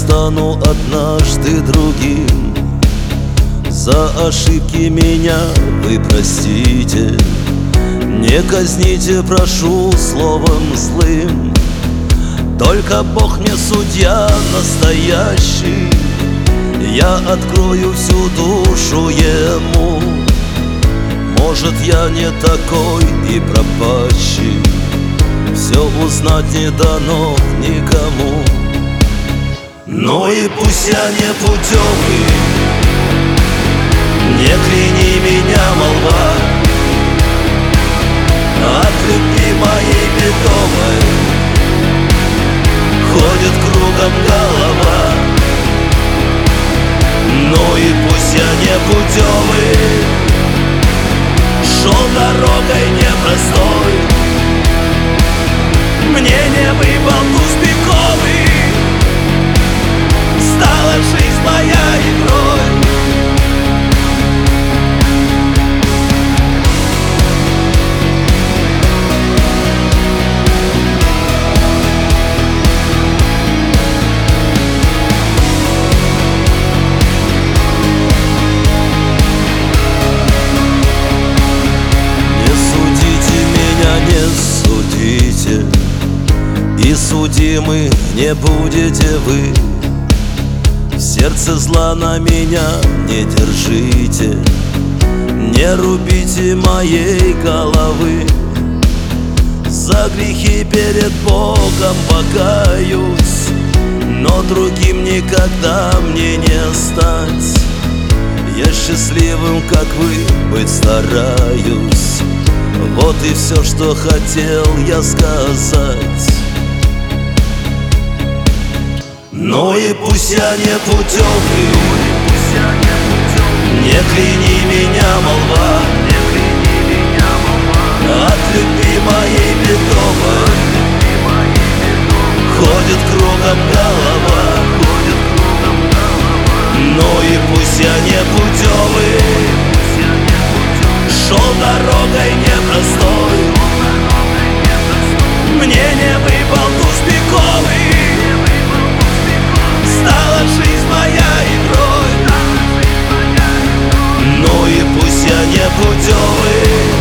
стану однажды другим. За ошибки меня вы простите, не казните, прошу, словом злым. Только Бог мне судья настоящий, я открою всю душу Ему. Может, я не такой и пропащий, все узнать не дано никому. Ну и пусть я не путевый, не кляни меня, молва, от любви моей бедовой ходит кругом голова. Ну и пусть я не путевый, шел дорогой непростой, мне не выпал туз пиковый, стала жизнь моя игрой. И судимы не будете вы, в сердце зла на меня не держите, не рубите моей головы. За грехи перед Богом покаюсь, но другим никогда мне не стать. Я счастливым, как вы, быть стараюсь, вот и все, что хотел я сказать. Ну и пусть я не путевый, не кляни меня, молва, от любви моей бедовой ходит кругом голова. Ну и пусть я не путевый, шел дорогой непростой, мне не выпал туз пиковый, стала жизнь моя игрой. Ну и пусть я не путевый,